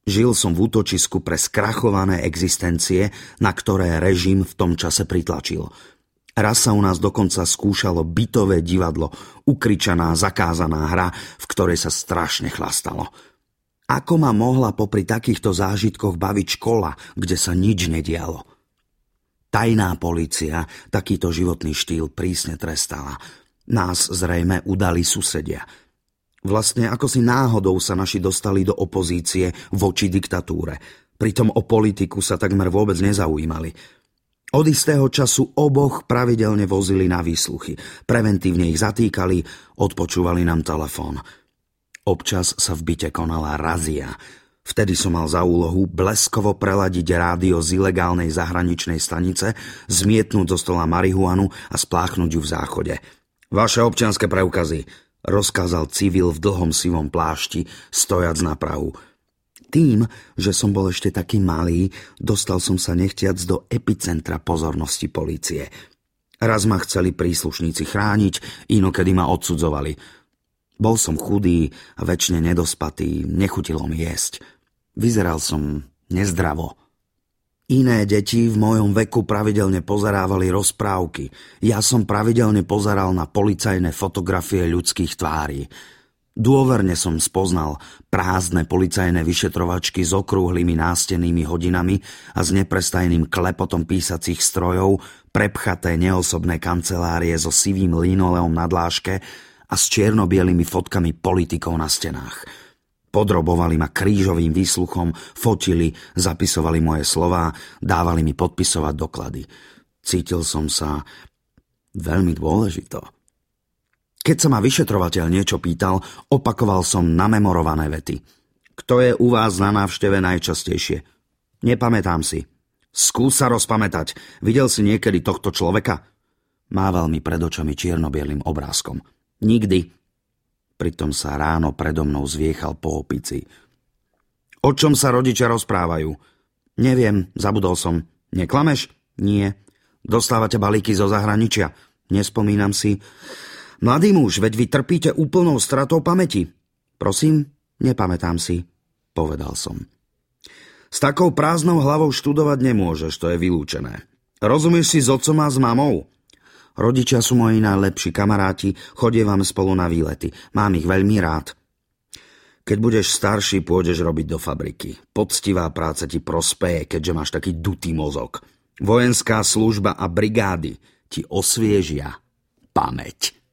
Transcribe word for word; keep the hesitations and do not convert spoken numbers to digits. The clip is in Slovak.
Žil som v útočisku pre skrachované existencie, na ktoré režim v tom čase pritlačil. Raz sa u nás dokonca skúšalo bytové divadlo, ukričaná, zakázaná hra, v ktorej sa strašne chlastalo. Ako ma mohla popri takýchto zážitkoch baviť škola, kde sa nič nedialo? Tajná polícia takýto životný štýl prísne trestala. Nás zrejme udali susedia. Vlastne ako si náhodou sa naši dostali do opozície voči diktatúre. Pritom o politiku sa takmer vôbec nezaujímali. Od istého času oboch pravidelne vozili na výsluchy. Preventívne ich zatýkali, odpočúvali nám telefón. Občas sa v byte konala razia. Vtedy som mal za úlohu bleskovo preladiť rádio z ilegálnej zahraničnej stanice, zmietnúť zo stola marihuanu a spláchnuť ju v záchode. Vaše občianske preukazy, rozkázal civil v dlhom sivom plášti, stojac na prahu. Tým, že som bol ešte taký malý, dostal som sa nechtiac do epicentra pozornosti polície. Raz ma chceli príslušníci chrániť, inokedy ma odsudzovali. Bol som chudý a večne nedospatý, nechutilo mi jesť. Vyzeral som nezdravo. Iné deti v mojom veku pravidelne pozerávali rozprávky. Ja som pravidelne pozeral na policajné fotografie ľudských tvári. Dôverne som spoznal prázdne policajné vyšetrovačky s okrúhlymi nástennými hodinami a s neprestajným klepotom písacích strojov, prepchaté neosobné kancelárie so sivým linoleom na dláške a s čierno-bielými fotkami politikov na stenách. Podrobovali ma krížovým výsluchom, fotili, zapisovali moje slová, dávali mi podpisovať doklady. Cítil som sa veľmi dôležito. Keď sa ma vyšetrovateľ niečo pýtal, opakoval som namemorované vety. Kto je u vás na návšteve najčastejšie? Nepamätám si. Skús sa rozpamätať. Videl si niekedy tohto človeka? Mával mi pred očami čierno-bielým obrázkom. Nikdy. Pritom sa ráno predo mnou zviechal po opici. O čom sa rodičia rozprávajú? Neviem, zabudol som. Neklameš? Nie. Dostávate balíky zo zahraničia? Nespomínam si. Mladý muž, veď vy trpíte úplnou stratou pamäti. Prosím, nepamätám si, povedal som. S takou prázdnou hlavou študovať nemôžeš, to je vylúčené. Rozumieš si s otcom a s mamou? Rodičia sú moji najlepší kamaráti, chodievam spolu na výlety. Mám ich veľmi rád. Keď budeš starší, pôjdeš robiť do fabriky. Poctivá práca ti prospeje, keďže máš taký dutý mozog. Vojenská služba a brigády ti osviežia pamäť.